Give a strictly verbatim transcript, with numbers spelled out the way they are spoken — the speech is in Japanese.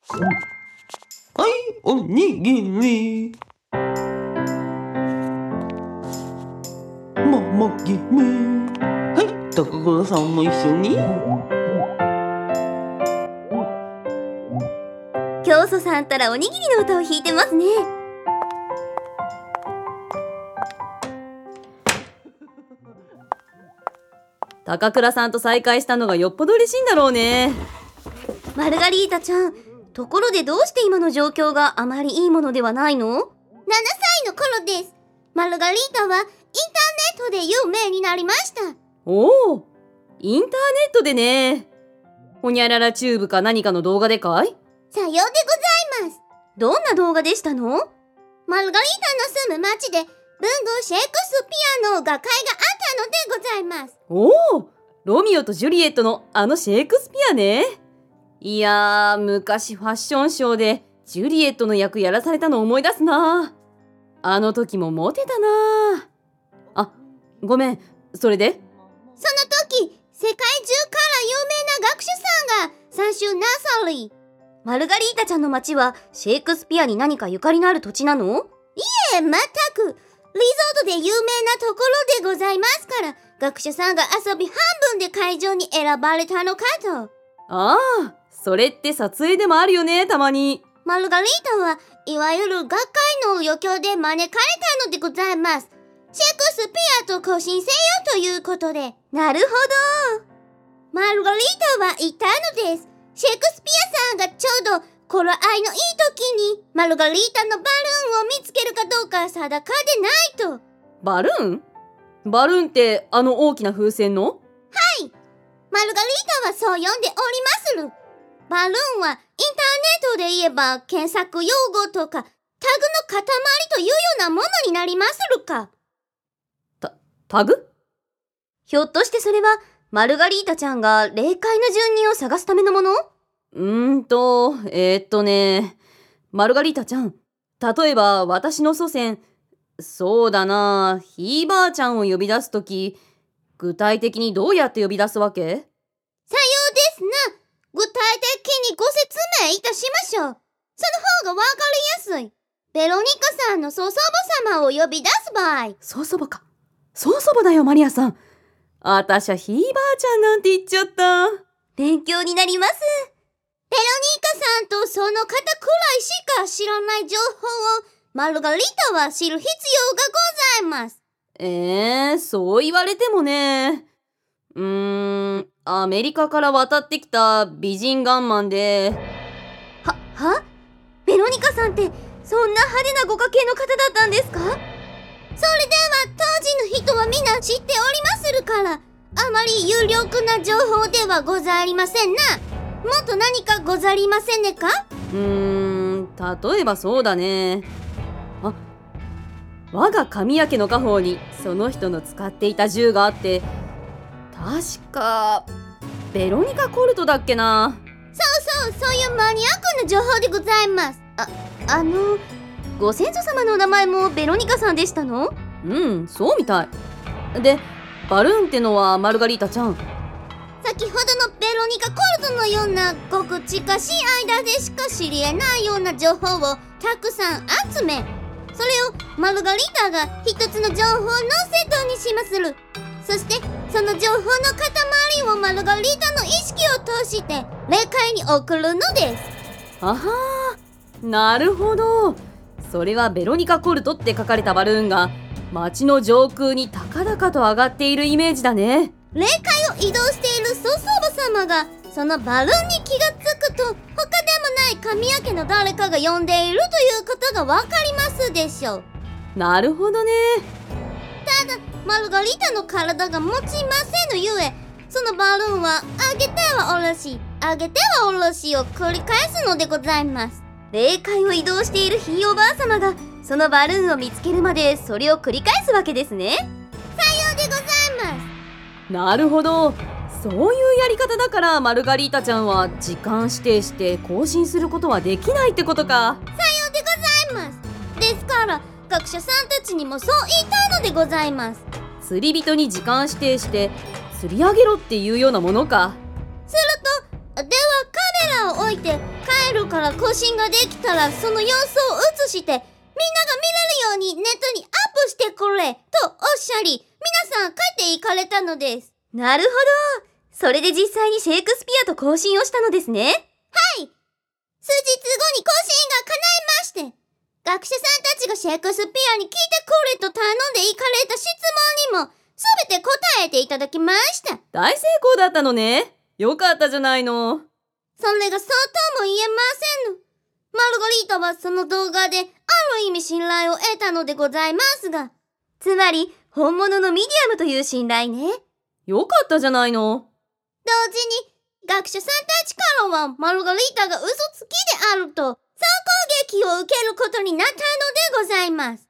はい、おにぎり。ももぎり。はい、高倉さんも一緒に。 教祖さんったらおにぎりの歌を弾いてますね。 高倉さんと再会したのがよっぽど嬉しいんだろうね。 マルガリータちゃん、ところでどうして今の状況があまりいいものではないの？ななさいの頃です。マルガリータはインターネットで有名になりました。 おお、インターネットでね。ほにゃららチューブか何かの動画でかい？ さようでございます。どんな動画でしたの？マルガリータの住む町で文豪シェイクスピアの画会があったのでございます。 おお、ロミオとジュリエットのあのシェイクスピアね。いやー、昔ファッションショーでジュリエットの役やらされたの思い出すな。あの時もモテたな。あ、ごめん、それで？その時、世界中から有名な学者さんが参集なさり。マルガリータちゃんの町はシェイクスピアに何かゆかりのある土地なの？いえ、全く。リゾートで有名なところでございますから、学者さんが遊び半分で会場に選ばれたのかと。 ああ、それって撮影でもあるよね、たまに。 マルガリータはいわゆる学会の余興で招かれたのでございます。シェイクスピアと交信せよということで。なるほど。マルガリータは言ったのです。シェイクスピアさんがちょうど頃合いのいい時にマルガリータのバルーンを見つけるかどうか定かでないと。 バルーン？バルーンってあの大きな風船の？ はい。マルガリータはそう呼んでおりまする。バルーンはインターネットで言えば検索用語とかタグの塊というようなものになりまするか。 た、タグ？ ひょっとしてそれはマルガリータちゃんが霊界の住人を探すためのもの？ うーんと、えー、っとね、マルガリータちゃん、例えば私の祖先、そうだな、ひいばあちゃんを呼び出すとき、具体的にどうやって呼び出すわけ？さようですな。具体的にご説明いたしましょう。その方がわかりやすい。ベロニカさんの曽祖母様を呼び出す場合。 曽祖母か。曽祖母だよ、マリアさん。あたしゃひいばあちゃんなんて言っちゃった。 勉強になります。ベロニカさんとその方くらいしか知らない情報をマルガリータは知る必要がございます。 えー、そう言われてもね。うーん、アメリカから渡ってきた美人ガンマンで。 は、は？ベロニカさんってそんな派手なご家系の方だったんですか？それでは当時の人はみんな知っておりまするから、あまり有力な情報ではござりませんな。もっと何かござりませんねか？ うーん、例えばそうだね。あ、我が神谷家の家宝にその人の使っていた銃があって、確かベロニカ・コルトだっけな。 そうそう、そういうマニアックな情報でございます。あ、あのご先祖様のお名前もベロニカさんでしたの？ うん、そうみたい。で、バルーンってのはマルガリータちゃん、 先ほどのベロニカ・コルトのようなごく近しい間でしか知り得ないような情報をたくさん集め、それをマルガリータが一つの情報のセットにしまする。そしてその情報の塊をマルガリータの意識を通して霊界に送るのです。 あはー、なるほど。それはベロニカ・コルトって書かれたバルーンが街の上空に高々と上がっているイメージだね。 霊界を移動している曽祖母様がそのバルーンに気がつくと、他でもない神谷家の誰かが呼んでいるということがわかりますでしょう。 なるほどね。 ただマルガリータの体が持ちませぬゆえ、そのバルーンは上げては下ろし、上げては下ろしを繰り返すのでございます。霊界を移動しているひいおばあ様がそのバルーンを見つけるまでそれを繰り返すわけですね。さようでございます。 なるほど。そういうやり方だからマルガリータちゃんは時間指定して更新することはできないってことか。 さようでございます。ですから学者さんたちにもそう言いたいのでございます。 釣り人に時間指定して釣り上げろっていうようなものか。 すると、ではカメラを置いて帰えるから更新ができたらその様子を映してみんなが見れるようにネットにアップしてくれとおっしゃり、皆さん帰って行かれたのです。 なるほど。それで実際にシェイクスピアと交信をしたのですね。 はい。数日後に交信が叶いまして、学者さんたちがシェイクスピアに聞いてくれと頼んで行かれた質問にもすべて答えていただきました。 大成功だったのね。よかったじゃないの。 それがそうとも言えません。マルガリータはその動画である意味信頼を得たのでございますが、 つまり本物のミディアムという信頼ね。 よかったじゃないの。 同時に学者さんたちからはマルガリータが嘘つきであると総攻撃を受けることになったのでございます。